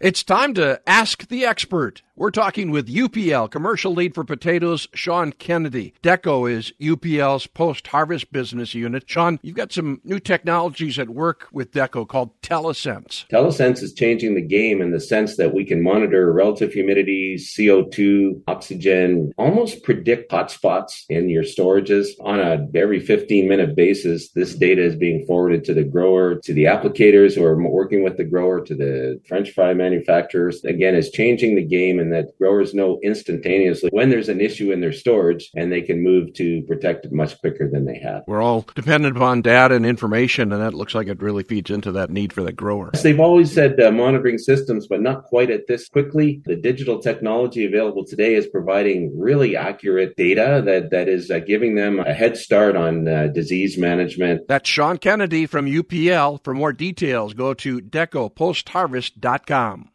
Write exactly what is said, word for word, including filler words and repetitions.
It's time to ask the expert. We're talking with U P L Commercial Lead for Potatoes, Sean Kennedy. Deco is U P L's post-harvest business unit. Sean, you've got some new technologies at work with Deco called Telesense. Telesense is changing the game in the sense that we can monitor relative humidity, C O two, oxygen, almost predict hotspots in your storages on a every fifteen-minute basis. This data is being forwarded to the grower, to the applicators who are working with the grower, to the French fry manufacturers. Again, it's changing the game, and that growers know instantaneously when there's an issue in their storage, and they can move to protect it much quicker than they have. We're all dependent upon data and information, and that looks like it really feeds into that need for the grower. They've always said uh, monitoring systems, but not quite at this quickly. The digital technology available today is providing really accurate data that, that is uh, giving them a head start on uh, disease management. That's Sean Kennedy from U P L. For more details, go to deco post harvest dot com.